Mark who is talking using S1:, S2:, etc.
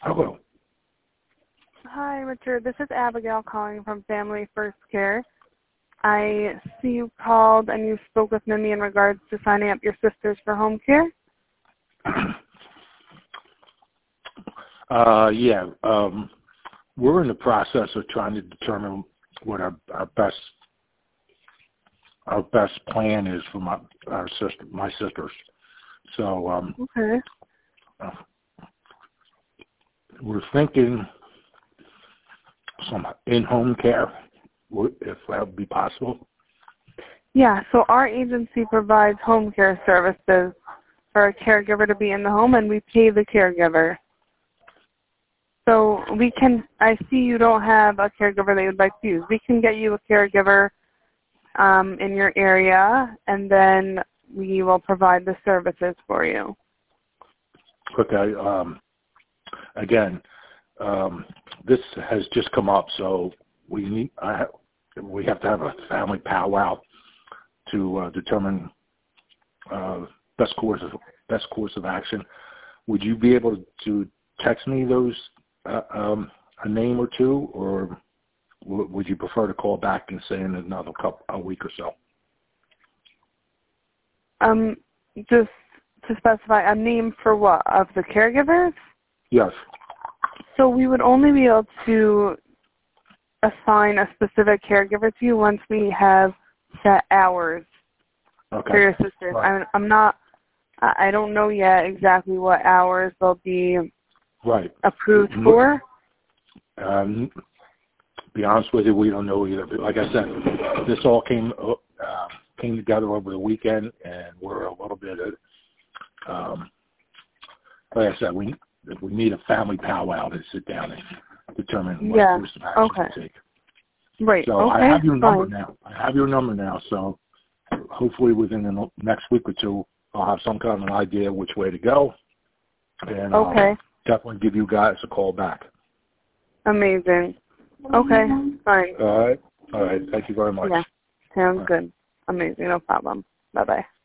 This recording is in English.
S1: Hello.
S2: Hi, Richard. This is Abigail calling from Family First Care. I see you called and you spoke with Mimi in regards to signing up your sisters for home care.
S1: Yeah. We're in the process of trying to determine what our best plan is for my sisters. So
S2: Okay.
S1: we're thinking some in-home care, if that would be possible.
S2: Yeah, so our agency provides home care services for a caregiver to be in the home, and we pay the caregiver. So I see you don't have a caregiver that you'd like to use. We can get you a caregiver in your area, and then we will provide the services for you.
S1: Okay. Again, this has just come up, so we have to have a family powwow to determine best course of action. Would you be able to text me those a name or two, or would you prefer to call back and say in a week or so?
S2: Just to specify a name for what? Of the caregivers?
S1: Yes.
S2: So we would only be able to assign a specific caregiver to you once we have set hours for your sisters.
S1: Right.
S2: I don't know yet exactly what hours they'll be approved for.
S1: Be honest with you, we don't know either. But like I said, this all came together over the weekend, and we're a little bit like I said, we need a family powwow to sit down and determine what course of action to take.
S2: Right.
S1: So
S2: okay.
S1: I have your number now. So hopefully within the next week or two, I'll have some kind of an idea which way to go, and I'll definitely give you guys a call back.
S2: Amazing. Okay, fine.
S1: All right. Thank you very much.
S2: Yeah, sounds good. Amazing. No problem. Bye-bye.